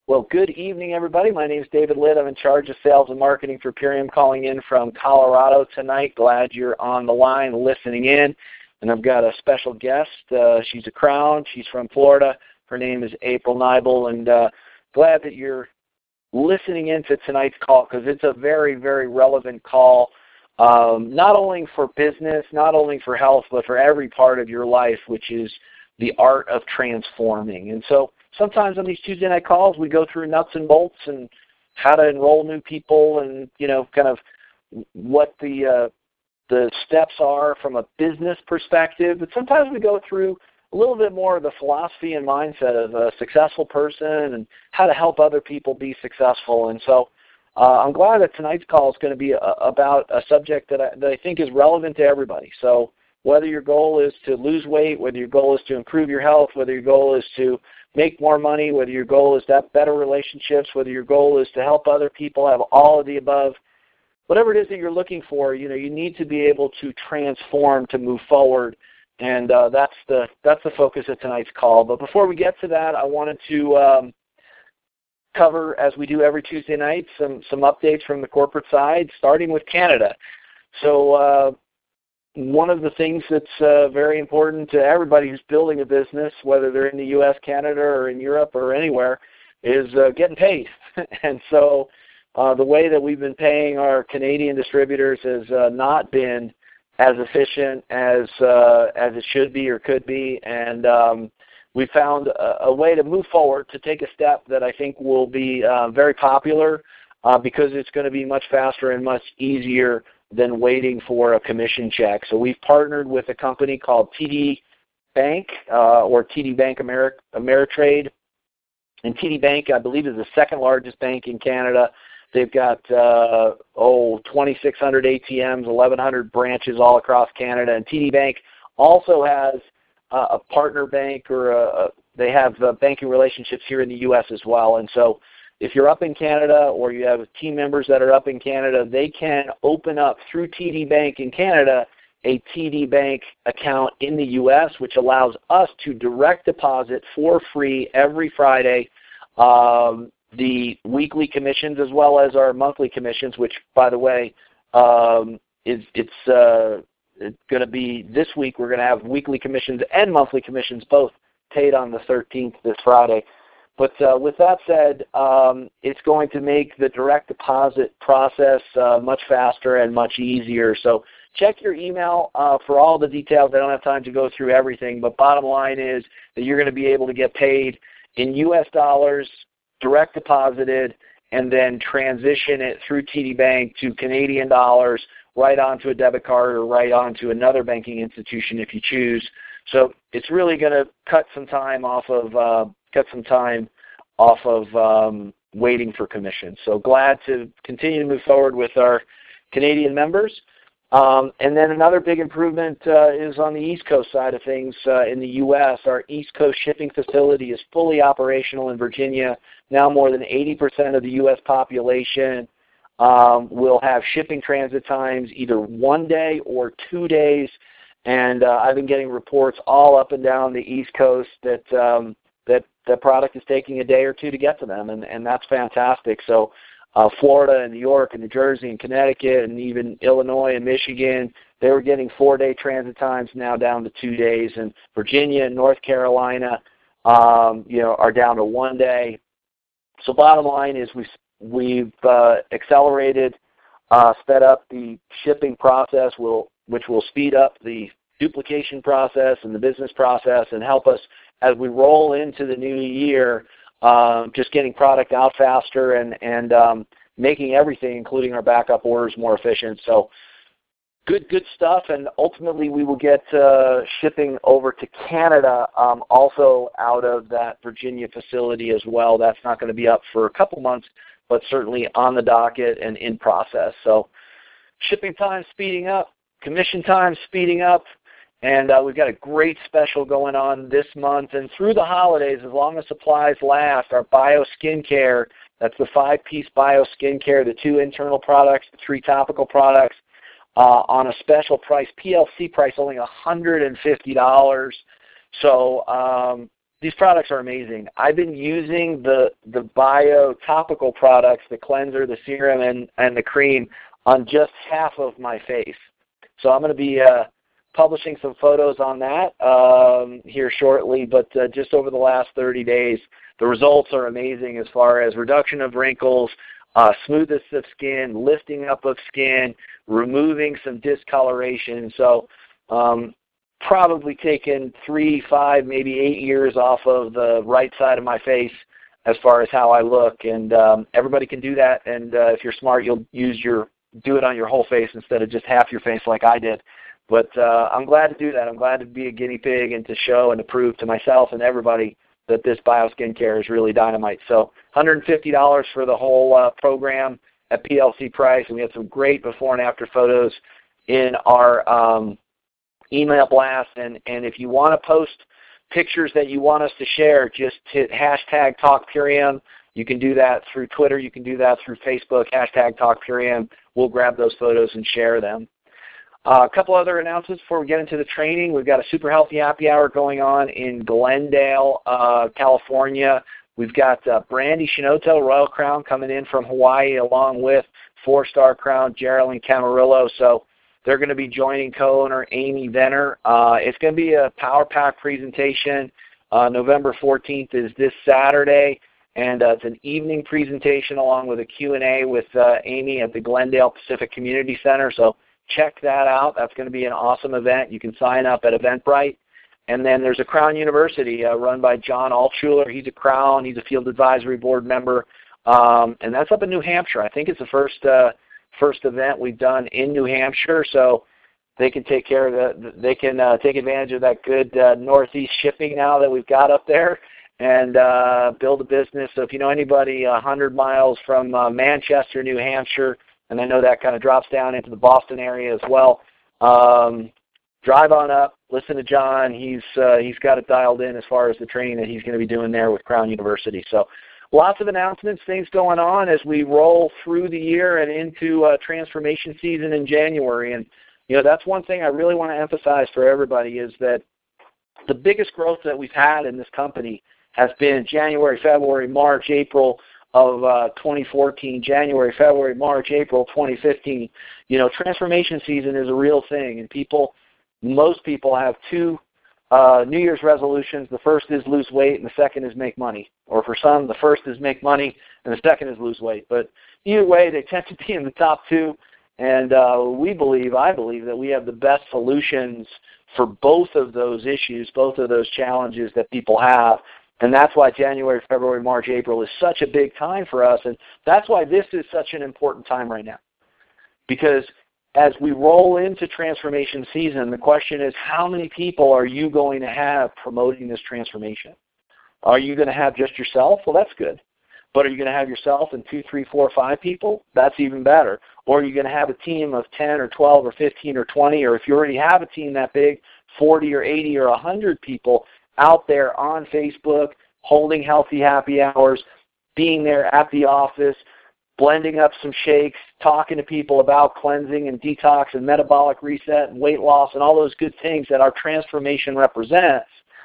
Well, good evening, everybody. My name is David Litt. I'm in charge of sales and marketing for Purium, calling in from Colorado tonight. Glad you're on the line listening in. And I've got a special guest. She's a crown. She's from Florida. Her name is April Nibel. And glad that you're listening into tonight's call because it's a very, very relevant call, not only for business, not only for health, but for every part of your life, which is the art of transforming. And so sometimes on these Tuesday night calls, we go through nuts and bolts and how to enroll new people and, kind of what the steps are from a business perspective. But sometimes we go through a little bit more of the philosophy and mindset of a successful person and how to help other people be successful. And so I'm glad that tonight's call is going to be about a subject that I think is relevant to everybody. So whether your goal is to lose weight, whether your goal is to improve your health, whether your goal is to make more money, whether your goal is to have better relationships, whether your goal is to help other people have all of the above, whatever it is that you're looking for, you need to be able to transform to move forward, and that's the focus of tonight's call. But before we get to that, I wanted to cover, as we do every Tuesday night, some updates from the corporate side, starting with Canada. So one of the things that's very important to everybody who's building a business, whether they're in the U.S., Canada, or in Europe or anywhere, is getting paid. And so the way that we've been paying our Canadian distributors has not been as efficient as it should be or could be. And we found a way to move forward, to take a step that I think will be very popular because it's going to be much faster and much easier than waiting for a commission check. So we've partnered with a company called TD Bank or TD Bank Ameritrade. And TD Bank, I believe, is the second largest bank in Canada. They've got 2,600 ATMs, 1,100 branches all across Canada. And TD Bank also has a partner bank, or they have banking relationships here in the U.S. as well. And so if you're up in Canada or you have team members that are up in Canada, they can open up through TD Bank in Canada a TD Bank account in the U.S., which allows us to direct deposit for free every Friday the weekly commissions as well as our monthly commissions, which, by the way, it's going to be this week. We're going to have weekly commissions and monthly commissions both paid on the 13th this Friday. But with that said, it's going to make the direct deposit process much faster and much easier. So check your email for all the details. I don't have time to go through everything, but bottom line is that you're going to be able to get paid in U.S. dollars, direct deposited, and then transition it through TD Bank to Canadian dollars right onto a debit card or right onto another banking institution if you choose. So it's really going to cut some time off of waiting for commission. So glad to continue to move forward with our Canadian members. And then another big improvement is on the East Coast side of things in the U.S. Our East Coast shipping facility is fully operational in Virginia. Now more than 80% of the U.S. population will have shipping transit times either 1 day or 2 days. And I've been getting reports all up and down the East Coast that the product is taking a day or two to get to them, and that's fantastic. So Florida and New York and New Jersey and Connecticut and even Illinois and Michigan, they were getting 4-day transit times, now down to 2 days. And Virginia and North Carolina, are down to 1 day. So bottom line is we've accelerated, sped up the shipping process, which will speed up the duplication process and the business process and help us as we roll into the new year, just getting product out faster and making everything, including our backup orders, more efficient. So good stuff, and ultimately we will get shipping over to Canada also out of that Virginia facility as well. That's not going to be up for a couple months, but certainly on the docket and in process. So shipping time speeding up, commission time speeding up, and we've got a great special going on this month and through the holidays, as long as supplies last. Our Bio Skincare, that's the 5-piece Bio Skincare, the 2 internal products, the 3 topical products, on a special price, PLC price, only $150. So these products are amazing. I've been using the Bio topical products, the cleanser, the serum, and the cream on just half of my face. So I'm going to be publishing some photos on that here shortly, but just over the last 30 days, the results are amazing as far as reduction of wrinkles, smoothness of skin, lifting up of skin, removing some discoloration. So probably taken 3, 5, maybe 8 years off of the right side of my face as far as how I look. And everybody can do that. And if you're smart, you'll do it on your whole face instead of just half your face like I did. But I'm glad to do that. I'm glad to be a guinea pig and to show and to prove to myself and everybody that this Bio Skincare is really dynamite. So $150 for the whole program at PLC price. And we had some great before and after photos in our email blast. And if you want to post pictures that you want us to share, just hit hashtag TalkPurium. You can do that through Twitter. You can do that through Facebook, hashtag TalkPurium. We'll grab those photos and share them. A couple other announcements before we get into the training. We've got a Super Healthy Happy Hour going on in Glendale, California. We've got Brandy Shinoto, Royal Crown, coming in from Hawaii, along with 4-star Crown Geraldine Camarillo. So they're going to be joining co-owner Amy Venner. It's going to be a Power Pack presentation. November 14th is this Saturday, and it's an evening presentation along with a Q&A with Amy at the Glendale Pacific Community Center. So check that out. That's going to be an awesome event. You can sign up at Eventbrite. And then there's a Crown University run by John Altshuler. He's a Crown. He's a Field Advisory Board member. And that's up in New Hampshire. I think it's the first event we've done in New Hampshire. So they can take care of they can take advantage of that good Northeast shipping now that we've got up there and build a business. So if you know anybody 100 miles from Manchester, New Hampshire, and I know that kind of drops down into the Boston area as well, drive on up, listen to John. He's got it dialed in as far as the training that he's going to be doing there with Crown University. So lots of announcements, things going on as we roll through the year and into transformation season in January. And, that's one thing I really want to emphasize for everybody is that the biggest growth that we've had in this company has been January, February, March, April of 2014, January, February, March, April 2015. Transformation season is a real thing, and most people have two New Year's resolutions. The first is lose weight, and the second is make money. Or for some, the first is make money, and the second is lose weight. But either way, they tend to be in the top two, and I believe that we have the best solutions for both of those issues, both of those challenges that people have. And that's why January, February, March, April is such a big time for us, and that's why this is such an important time right now. Because as we roll into transformation season, the question is, how many people are you going to have promoting this transformation? Are you going to have just yourself? Well, that's good. But are you going to have yourself and 2, 3, 4, 5 people? That's even better. Or are you going to have a team of 10 or 12 or 15 or 20, or if you already have a team that big, 40 or 80 or 100 people out there on Facebook, holding healthy happy hours, being there at the office, blending up some shakes, talking to people about cleansing and detox and metabolic reset and weight loss and all those good things that our transformation represents.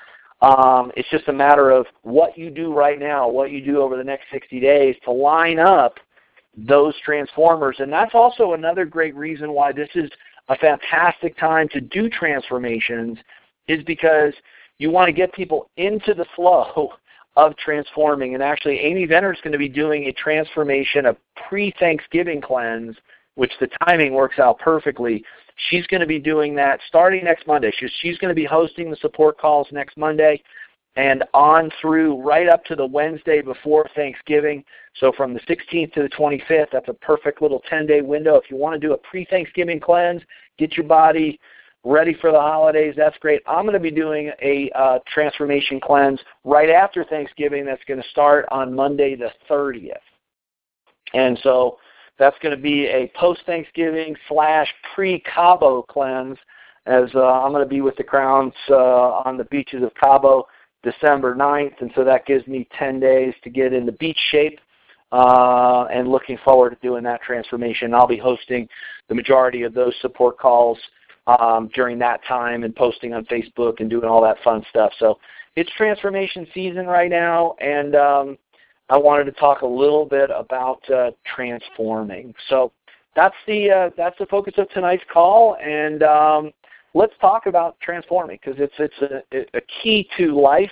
It's just a matter of what you do right now, what you do over the next 60 days to line up those transformers. And that's also another great reason why this is a fantastic time to do transformations, is because you want to get people into the flow of transforming. And actually, Amy Venner is going to be doing a transformation, a pre-Thanksgiving cleanse, which the timing works out perfectly. She's going to be doing that starting next Monday. She's going to be hosting the support calls next Monday and on through right up to the Wednesday before Thanksgiving. So from the 16th to the 25th, that's a perfect little 10-day window. If you want to do a pre-Thanksgiving cleanse, get your body ready for the holidays, that's great. I'm going to be doing a transformation cleanse right after Thanksgiving that's going to start on Monday the 30th. And so that's going to be a post-Thanksgiving / pre-Cabo cleanse, as I'm going to be with the Crowns on the beaches of Cabo December 9th, and so that gives me 10 days to get into beach shape, and looking forward to doing that transformation. I'll be hosting the majority of those support calls during that time and posting on Facebook and doing all that fun stuff. So it's transformation season right now, and I wanted to talk a little bit about transforming. So that's the focus of tonight's call, and let's talk about transforming, because it's a key to life,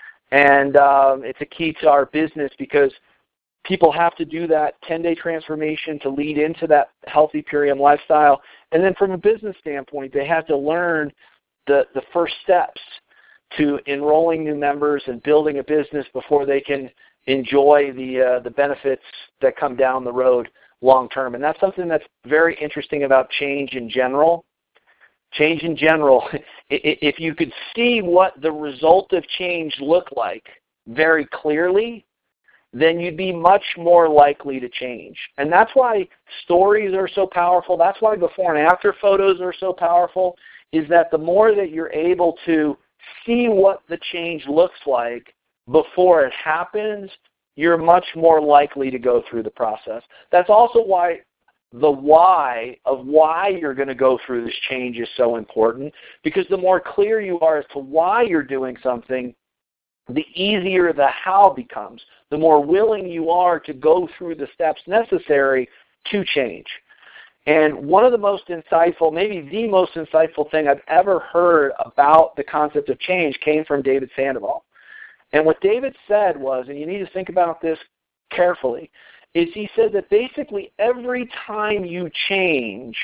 and it's a key to our business, because people have to do that 10-day transformation to lead into that healthy Purium lifestyle. And then from a business standpoint, they have to learn the first steps to enrolling new members and building a business before they can enjoy the benefits that come down the road long term. And that's something that's very interesting about change in general. Change in general, if you could see what the result of change looked like very clearly, then you'd be much more likely to change. And that's why stories are so powerful. That's why before and after photos are so powerful, is that the more that you're able to see what the change looks like before it happens, you're much more likely to go through the process. That's also why the why of why you're going to go through this change is so important, because the more clear you are as to why you're doing something, the easier the how becomes, the more willing you are to go through the steps necessary to change. And one of the most insightful, maybe the most insightful thing I've ever heard about the concept of change came from David Sandoval. And what David said was, and you need to think about this carefully, is he said that basically every time you change,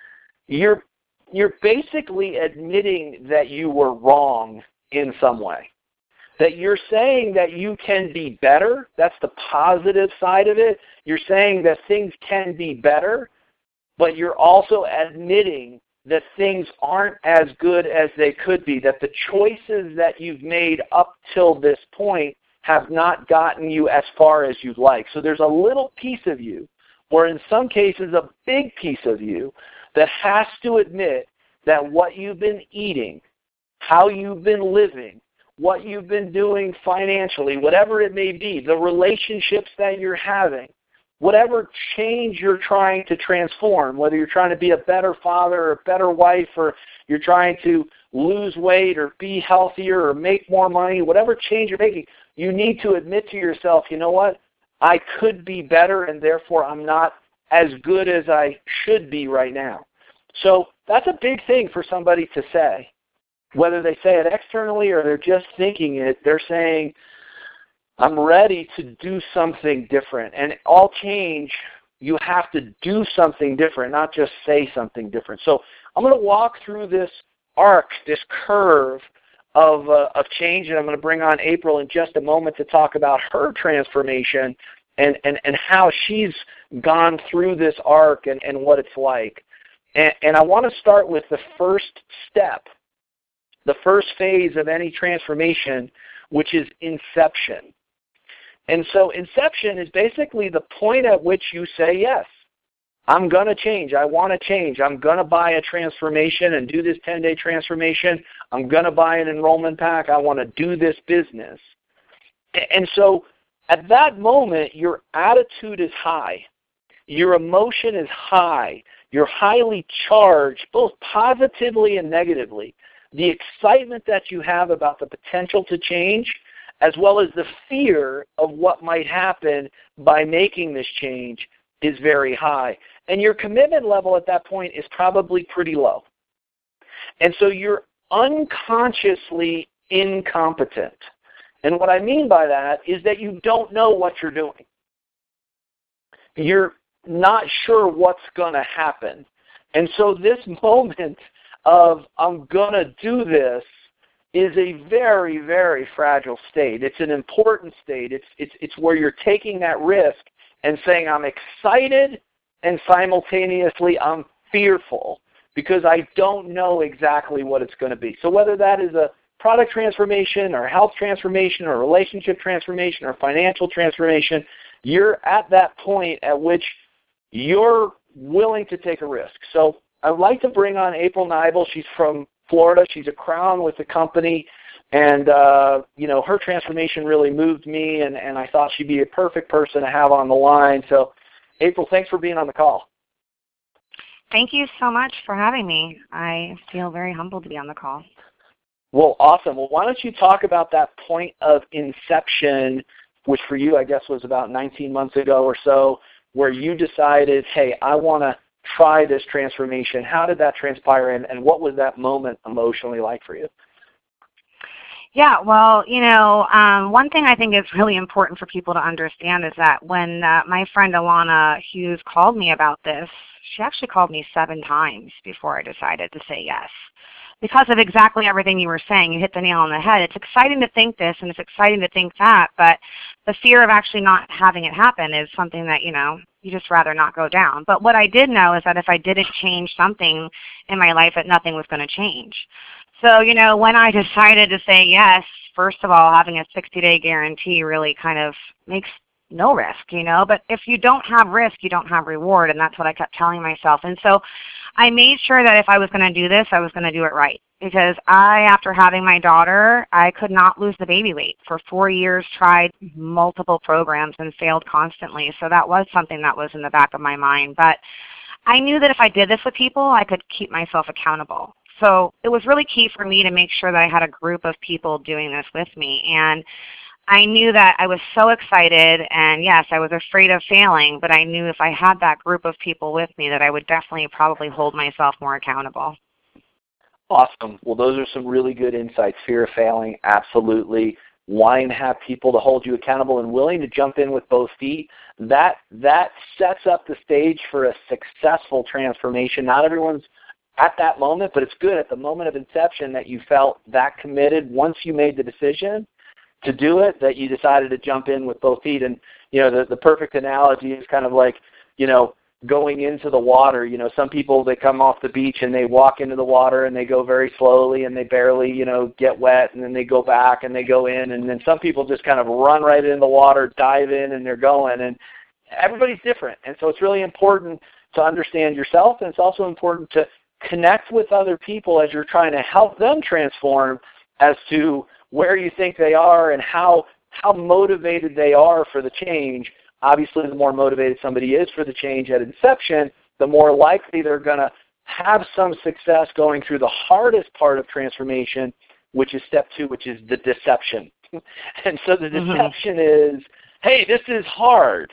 you're basically admitting that you were wrong in some way. That you're saying that you can be better. That's the positive side of it. You're saying that things can be better, but you're also admitting that things aren't as good as they could be, that the choices that you've made up till this point have not gotten you as far as you'd like. So there's a little piece of you, or in some cases a big piece of you, that has to admit that what you've been eating, how you've been living, what you've been doing financially, whatever it may be, the relationships that you're having, whatever change you're trying to transform, whether you're trying to be a better father or a better wife, or you're trying to lose weight or be healthier or make more money, whatever change you're making, you need to admit to yourself, you know what, I could be better, and therefore I'm not as good as I should be right now. So that's a big thing for somebody to say. Whether they say it externally or they're just thinking it, they're saying, I'm ready to do something different. And all change, you have to do something different, not just say something different. So I'm going to walk through this arc, this curve of change, and I'm going to bring on April in just a moment to talk about her transformation and how she's gone through this arc and what it's like. And I want to start with the first step, the first phase of any transformation, which is inception. And so inception is basically the point at which you say, yes, I'm going to change. I want to change. I'm going to buy a transformation and do this 10-day transformation. I'm going to buy an enrollment pack. I want to do this business. And so at that moment, your attitude is high. Your emotion is high. You're highly charged, both positively and negatively. The excitement that you have about the potential to change, as well as the fear of what might happen by making this change, is very high. And your commitment level at that point is probably pretty low. And so you're unconsciously incompetent. And what I mean by that is that you don't know what you're doing. You're not sure what's going to happen. And so this moment of I'm going to do this is a very, very fragile state. It's an important state. It's where you're taking that risk and saying I'm excited and simultaneously I'm fearful because I don't know exactly what it's going to be. So whether that is a product transformation or health transformation or relationship transformation or financial transformation, you're at that point at which you're willing to take a risk. So I'd like to bring on April Nibel. She's from Florida. She's a crown with the company. And, her transformation really moved me, and I thought she'd be a perfect person to have on the line. So, April, thanks for being on the call. Thank you so much for having me. I feel very humbled to be on the call. Well, awesome. Well, why don't you talk about that point of inception, which for you, I guess, was about 19 months ago or so, where you decided, hey, I want to try this transformation. How did that transpire, and what was that moment emotionally like for you? Yeah, well, one thing I think is really important for people to understand is that when my friend Alana Hughes called me about this, she actually called me 7 times before I decided to say yes. Because of exactly everything you were saying, you hit the nail on the head. It's exciting to think this and it's exciting to think that, but the fear of actually not having it happen is something that, you just rather not go down. But what I did know is that if I didn't change something in my life, that nothing was going to change. So, when I decided to say yes, first of all, having a 60-day guarantee really kind of makes no risk, but if you don't have risk, you don't have reward, and that's what I kept telling myself. And so I made sure that if I was going to do this, I was going to do it right, because after having my daughter, I could not lose the baby weight. For 4 years, tried multiple programs and failed constantly, so that was something that was in the back of my mind. But I knew that if I did this with people, I could keep myself accountable. So it was really key for me to make sure that I had a group of people doing this with me. And I knew that I was so excited, and yes, I was afraid of failing, but I knew if I had that group of people with me that I would definitely probably hold myself more accountable. Awesome. Well, those are some really good insights. Fear of failing, absolutely. Wanting to have people to hold you accountable and willing to jump in with both feet, that sets up the stage for a successful transformation. Not everyone's at that moment, but it's good at the moment of inception that you felt that committed. Once you made the decision to do it, that you decided to jump in with both feet. And, the perfect analogy is kind of like, going into the water. Some people, they come off the beach and they walk into the water and they go very slowly and they barely, get wet, and then they go back and they go in. And then some people just kind of run right in the water, dive in, and they're going. And everybody's different. And so it's really important to understand yourself, and it's also important to connect with other people as you're trying to help them transform as to where you think they are and how motivated they are for the change. Obviously, the more motivated somebody is for the change at inception, the more likely they're going to have some success going through the hardest part of transformation, which is step 2, which is the deception. And so the deception is, hey, this is hard.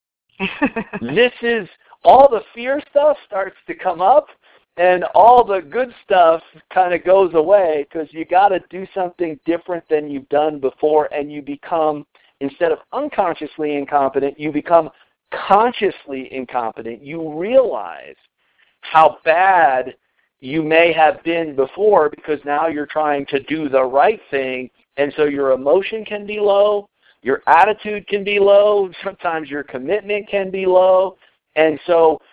This is, all the fear stuff starts to come up, and all the good stuff kind of goes away, because you got to do something different than you've done before, and you become, instead of unconsciously incompetent, you become consciously incompetent. You realize how bad you may have been before, because now you're trying to do the right thing, and so your emotion can be low, your attitude can be low, sometimes your commitment can be low, and so,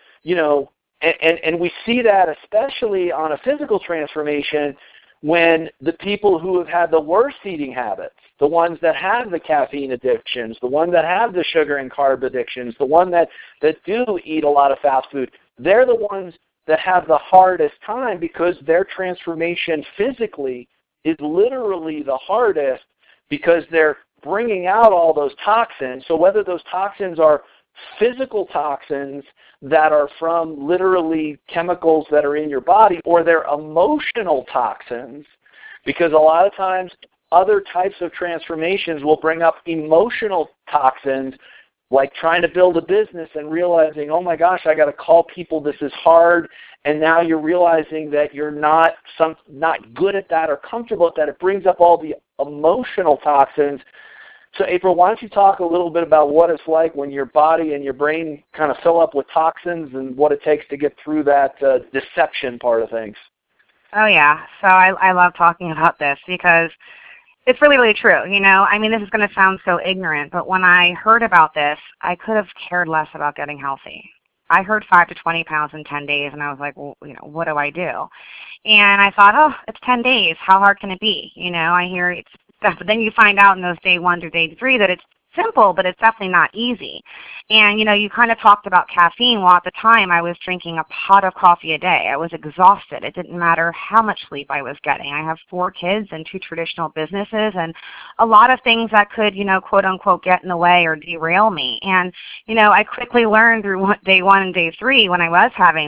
and we see that especially on a physical transformation when the people who have had the worst eating habits, the ones that have the caffeine addictions, the ones that have the sugar and carb addictions, the ones that do eat a lot of fast food, they're the ones that have the hardest time, because their transformation physically is literally the hardest, because they're bringing out all those toxins. So whether those toxins are physical toxins that are from literally chemicals that are in your body, or they're emotional toxins, because a lot of times other types of transformations will bring up emotional toxins, like trying to build a business and realizing, oh my gosh, I got to call people, this is hard, and now you're realizing that you're not good at that or comfortable at that. It brings up all the emotional toxins. So April, why don't you talk a little bit about what it's like when your body and your brain kind of fill up with toxins, and what it takes to get through that deception part of things? Oh, yeah. So I love talking about this, because it's really, really true. This is going to sound so ignorant, but when I heard about this, I could have cared less about getting healthy. I heard 5 to 20 pounds in 10 days, and I was like, well, what do I do? And I thought, oh, it's 10 days. How hard can it be? I hear it's stuff, but then you find out in those day 1 through day 3 that it's simple, but it's definitely not easy. And, you kind of talked about caffeine. Well, at the time, I was drinking a pot of coffee a day. I was exhausted. It didn't matter how much sleep I was getting. I have 4 kids and 2 traditional businesses, and a lot of things that could, quote unquote, get in the way or derail me. And, I quickly learned through day 1 and day 3, when I was having those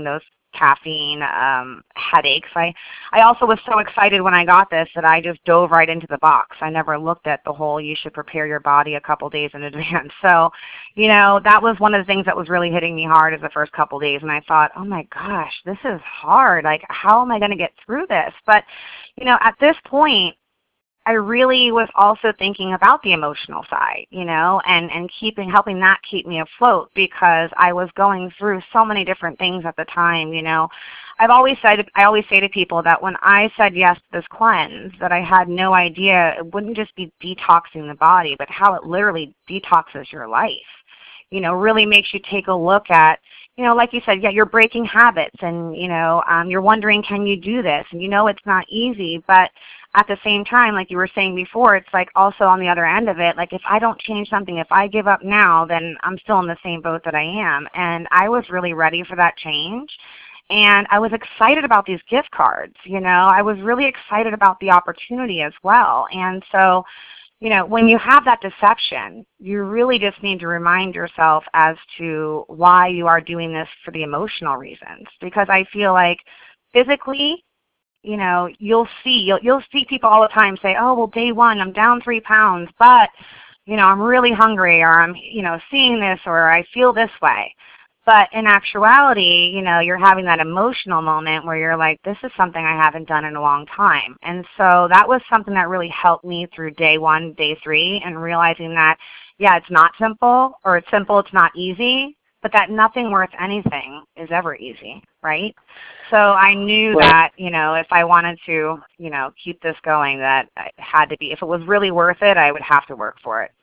caffeine headaches. I also was so excited when I got this that I just dove right into the box. I never looked at the whole you should prepare your body a couple days in advance. So, that was one of the things that was really hitting me hard as the first couple days. And I thought, oh my gosh, this is hard. Like, how am I going to get through this? But, at this point, I really was also thinking about the emotional side, and helping that keep me afloat, because I was going through so many different things at the time. I always say to people that when I said yes to this cleanse, that I had no idea it wouldn't just be detoxing the body, but how it literally detoxes your life. Really makes you take a look at, like you said, yeah, you're breaking habits, and, you're wondering, can you do this? And it's not easy, but at the same time, like you were saying before, it's like also on the other end of it, like if I don't change something, if I give up now, then I'm still in the same boat that I am. And I was really ready for that change. And I was excited about these gift cards, I was really excited about the opportunity as well. And so, when you have that deception, you really just need to remind yourself as to why you are doing this for the emotional reasons. Because I feel like physically, you'll see people all the time say, oh, well, day one, I'm down 3 pounds, but, I'm really hungry, or I'm, seeing this, or I feel this way. But in actuality, you're having that emotional moment where you're like, this is something I haven't done in a long time. And so that was something that really helped me through day 1, day 3, and realizing that, yeah, it's not simple, or it's simple, it's not easy, but that nothing worth anything is ever easy, right? So I knew that, if I wanted to, keep this going, that it had to be, if it was really worth it, I would have to work for it.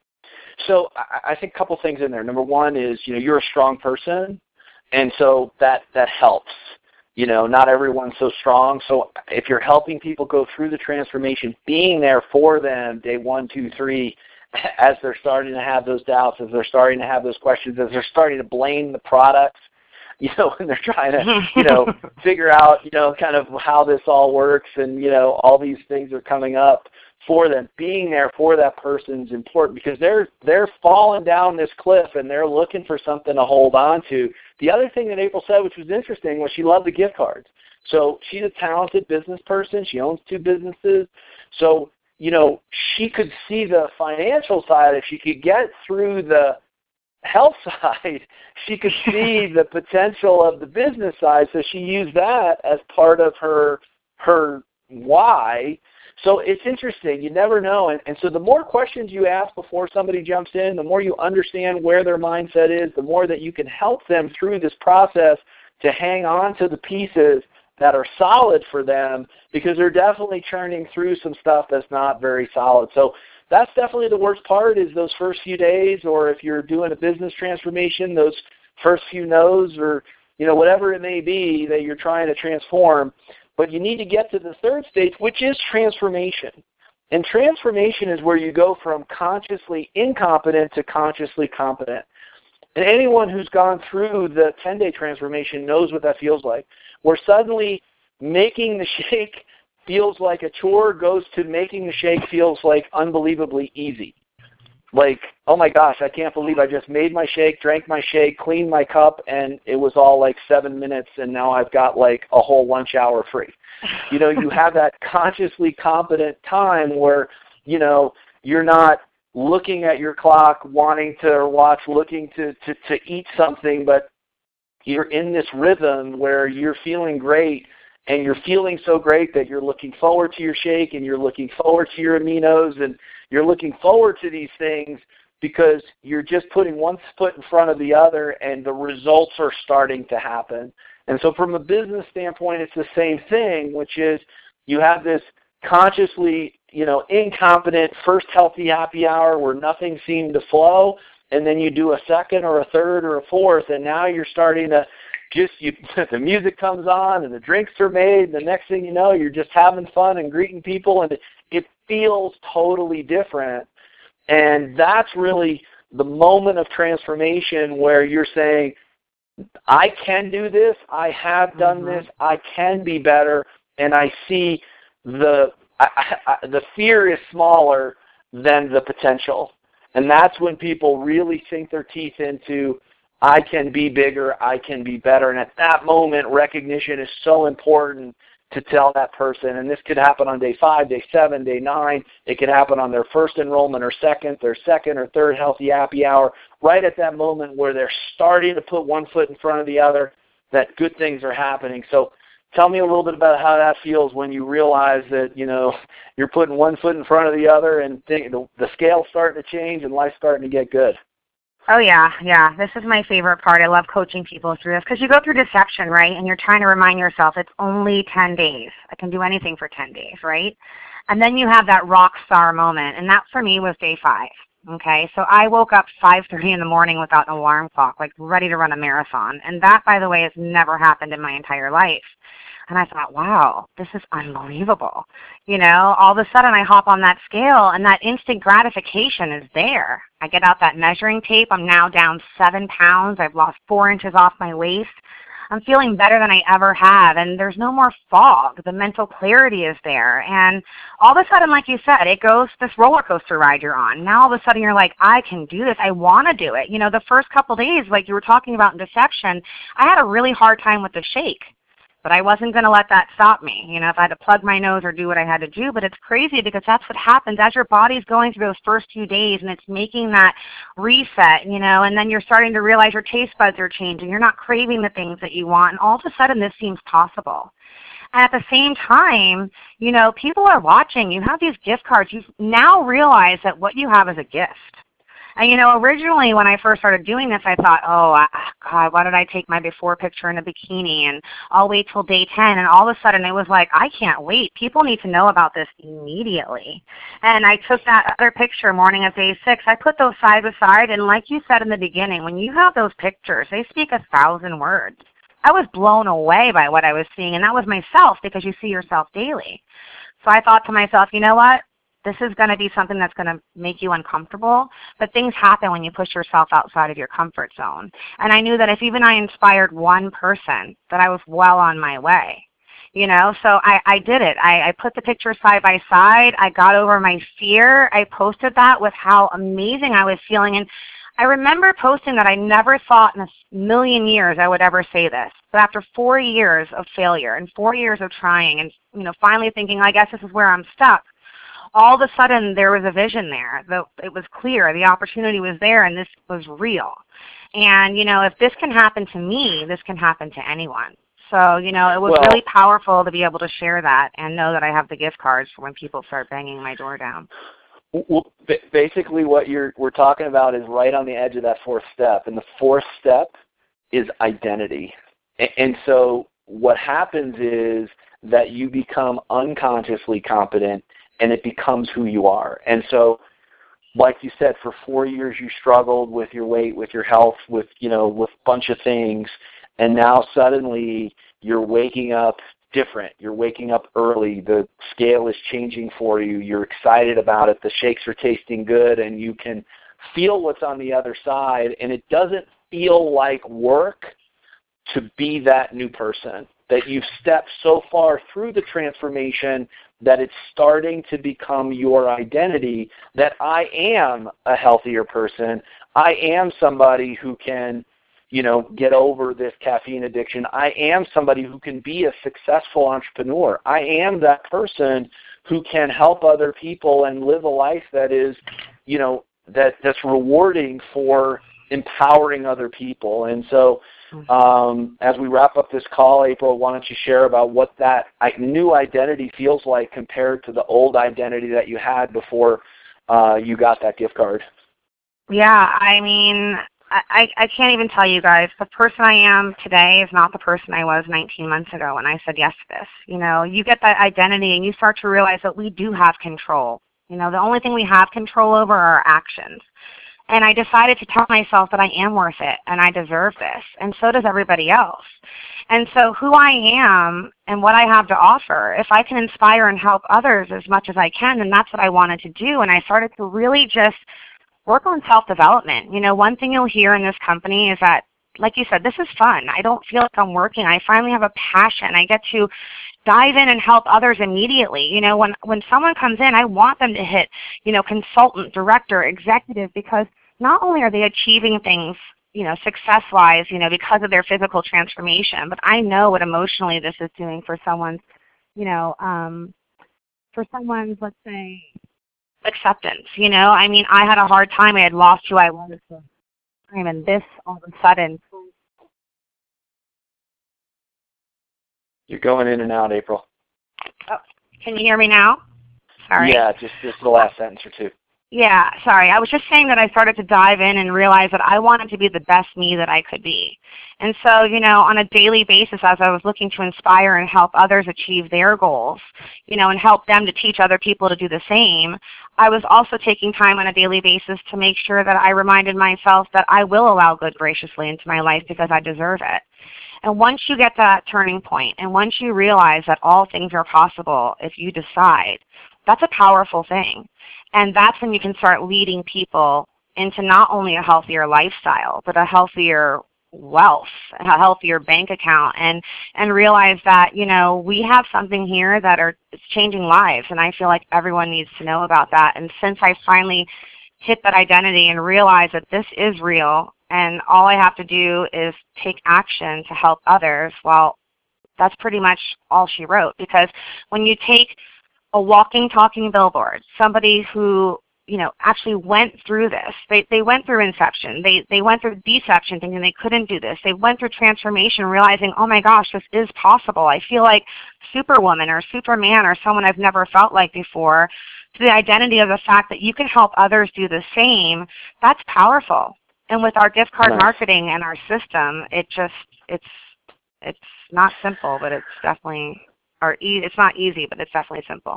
So I think a couple things in there. Number one is, you're a strong person, and so that helps. Not everyone's so strong. So if you're helping people go through the transformation, being there for them day 1, 2, 3, as they're starting to have those doubts, as they're starting to have those questions, as they're starting to blame the products, when they're trying to, figure out, kind of how this all works, and, all these things are coming up for them. Being there for that person is important, because they're falling down this cliff and they're looking for something to hold on to. The other thing that April said, which was interesting, was she loved the gift cards. So she's a talented business person. She owns 2 businesses. So, she could see the financial side. If she could get through the health side, she could see the potential of the business side. So she used that as part of her why. So it's interesting. You never know. And so the more questions you ask before somebody jumps in, the more you understand where their mindset is, the more that you can help them through this process to hang on to the pieces that are solid for them, because they're definitely churning through some stuff that's not very solid. So that's definitely the worst part, is those first few days, or if you're doing a business transformation, those first few no's, or whatever it may be that you're trying to transform. But you need to get to the third stage, which is transformation. And transformation is where you go from consciously incompetent to consciously competent. And anyone who's gone through the 10-day transformation knows what that feels like, where suddenly making the shake feels like a chore goes to making the shake feels like unbelievably easy. Like, oh my gosh, I can't believe I just made my shake, drank my shake, cleaned my cup, and it was all like 7 minutes, and now I've got like a whole lunch hour free. You have that consciously competent time where, you're not looking at your clock, wanting to watch, looking to eat something, but you're in this rhythm where you're feeling great, and you're feeling so great that you're looking forward to your shake, and you're looking forward to your aminos, and you're looking forward to these things because you're just putting one foot in front of the other, and the results are starting to happen. And so from a business standpoint, it's the same thing, which is you have this consciously, incompetent first healthy happy hour where nothing seemed to flow, and then you do a second or a third or a fourth, and now you're starting to the music comes on and the drinks are made, and the next thing you know, you're just having fun and greeting people, and it feels totally different. And that's really the moment of transformation where you're saying, I can do this, I have done this, I can be better, and I see the fear is smaller than the potential. And that's when people really sink their teeth into I can be bigger, I can be better. And at that moment, recognition is so important to tell that person. And this could happen on day 5, day 7, day 9. It could happen on their first enrollment or their second or third Healthy Happy Hour, right at that moment where they're starting to put one foot in front of the other, that good things are happening. So tell me a little bit about how that feels when you realize that, you're putting one foot in front of the other and the scale's starting to change and life's starting to get good. Oh, yeah. This is my favorite part. I love coaching people through this because you go through deception, right? And you're trying to remind yourself it's only 10 days. I can do anything for 10 days, right? And then you have that rock star moment, and that for me was day 5. Okay, so I woke up 5:30 in the morning without an alarm clock, like ready to run a marathon. And that, by the way, has never happened in my entire life. And I thought, wow, this is unbelievable. All of a sudden I hop on that scale and that instant gratification is there. I get out that measuring tape. I'm now down 7 pounds. I've lost 4 inches off my waist. I'm feeling better than I ever have, and there's no more fog. The mental clarity is there. And all of a sudden, like you said, it goes this roller coaster ride you're on. Now all of a sudden you're like, I can do this. I want to do it. The first couple days, like you were talking about in deception, I had a really hard time with the shake. But I wasn't going to let that stop me, if I had to plug my nose or do what I had to do. But it's crazy because that's what happens as your body's going through those first few days and it's making that reset, and then you're starting to realize your taste buds are changing. You're not craving the things that you want. And all of a sudden this seems possible. And at the same time, people are watching. You have these gift cards. You now realize that what you have is a gift. And, originally when I first started doing this, I thought, oh, God, why did I take my before picture in a bikini? And I'll wait till day 10. And all of a sudden it was like, I can't wait. People need to know about this immediately. And I took that other picture morning of day 6. I put those side by side. And like you said in the beginning, when you have those pictures, they speak 1,000 words. I was blown away by what I was seeing. And that was myself because you see yourself daily. So I thought to myself, you know what? This is going to be something that's going to make you uncomfortable, but things happen when you push yourself outside of your comfort zone. And I knew that if even I inspired one person, that I was well on my way. So I did it. I put the pictures side by side. I got over my fear. I posted that with how amazing I was feeling. And I remember posting that I never thought in a million years I would ever say this. But after 4 years of failure and 4 years of trying and, finally thinking, I guess this is where I'm stuck, all of a sudden there was a vision there. It was clear. The opportunity was there, and this was real. And, if this can happen to me, this can happen to anyone. So, it was really powerful to be able to share that and know that I have the gift cards for when people start banging my door down. Well, basically what we're talking about is right on the edge of that 4th step. And the 4th step is identity. And so what happens is that you become unconsciously competent, and it becomes who you are. And so, like you said, for 4 years you struggled with your weight, with your health, with a bunch of things, and now suddenly you're waking up different. You're waking up early. The scale is changing for you. You're excited about it. The shakes are tasting good, and you can feel what's on the other side, and it doesn't feel like work to be that new person, that you've stepped so far through the transformation that it's starting to become your identity, that I am a healthier person. I am somebody who can, get over this caffeine addiction. I am somebody who can be a successful entrepreneur. I am that person who can help other people and live a life that is, that's rewarding for empowering other people. And so as we wrap up this call, April, why don't you share about what that new identity feels like compared to the old identity that you had before you got that gift card? Yeah, I mean, I can't even tell you guys. The person I am today is not the person I was 19 months ago when I said yes to this. You get that identity and you start to realize that we do have control. The only thing we have control over are our actions. And I decided to tell myself that I am worth it and I deserve this, and so does everybody else. And so who I am and what I have to offer, if I can inspire and help others as much as I can, then that's what I wanted to do. And I started to really just work on self-development. One thing you'll hear in this company is that, like you said, this is fun. I don't feel like I'm working. I finally have a passion. I get to dive in and help others immediately. When someone comes in, I want them to hit, consultant, director, executive, because not only are they achieving things success-wise, because of their physical transformation. But I know what emotionally this is doing for someone's, let's say, acceptance. I mean, I had a hard time. I had lost who I was for time, and this all of a sudden. You're going in and out, April. Oh, can you hear me now? Sorry. Yeah, just the last sentence or two. Yeah, sorry. I was just saying that I started to dive in and realize that I wanted to be the best me that I could be. And so, on a daily basis, as I was looking to inspire and help others achieve their goals, and help them to teach other people to do the same, I was also taking time on a daily basis to make sure that I reminded myself that I will allow good graciously into my life because I deserve it. And once you get that turning point, and once you realize that all things are possible if you decide, that's a powerful thing. And that's when you can start leading people into not only a healthier lifestyle, but a healthier wealth, a healthier bank account, and realize that, we have something here that it's changing lives. And I feel like everyone needs to know about that. And since I finally hit that identity and realized that this is real and all I have to do is take action to help others, well, that's pretty much all she wrote. Because when you take a walking, talking billboard, somebody who, actually went through this. They went through inception. They went through deception thinking they couldn't do this. They went through transformation realizing, oh my gosh, this is possible. I feel like Superwoman or Superman or someone I've never felt like before. To the identity of the fact that you can help others do the same, that's powerful. And with our gift card marketing and our system, it's not simple, but it's definitely, it's not easy, but it's definitely simple.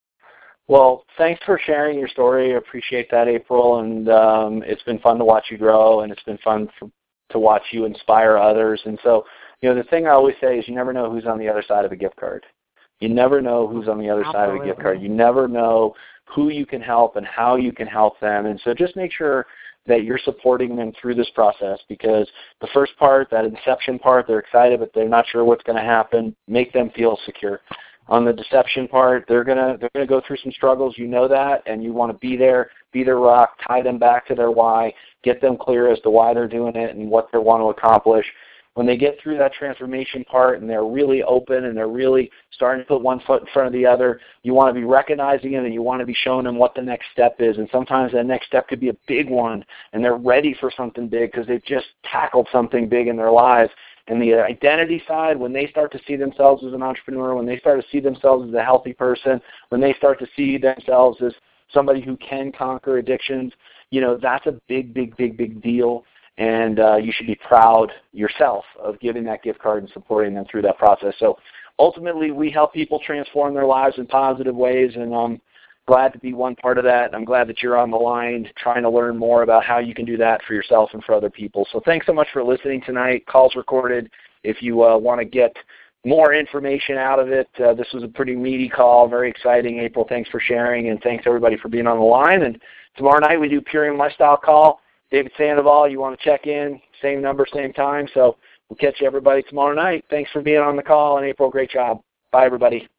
Well, thanks for sharing your story. I appreciate that, April, and it's been fun to watch you grow, and it's been fun to watch you inspire others. And so, the thing I always say is you never know who's on the other side of a gift card. You never know who's on the other side of a gift card. You never know who you can help and how you can help them. And so just make sure that you're supporting them through this process, because the first part, that inception part, they're excited, but they're not sure what's going to happen. Make them feel secure. On the deception part, they're gonna go through some struggles. You know that, and you want to be there, be their rock, tie them back to their why, get them clear as to why they're doing it and what they want to accomplish. When they get through that transformation part and they're really open and they're really starting to put one foot in front of the other, you want to be recognizing it and you want to be showing them what the next step is. And sometimes that next step could be a big one, and they're ready for something big because they've just tackled something big in their lives. And the identity side, when they start to see themselves as an entrepreneur, when they start to see themselves as a healthy person, when they start to see themselves as somebody who can conquer addictions, that's a big, big, big, big deal. And you should be proud yourself of giving that gift card and supporting them through that process. So ultimately, we help people transform their lives in positive ways, and I'm glad to be one part of that. I'm glad that you're on the line trying to learn more about how you can do that for yourself and for other people. So thanks so much for listening tonight. Call's recorded. If you want to get more information out of it, this was a pretty meaty call, very exciting. April, thanks for sharing, and thanks everybody for being on the line. And tomorrow night we do Purium Lifestyle Call. David Sandoval, you want to check in, same number, same time. So we'll catch everybody tomorrow night. Thanks for being on the call, and April, great job. Bye, everybody.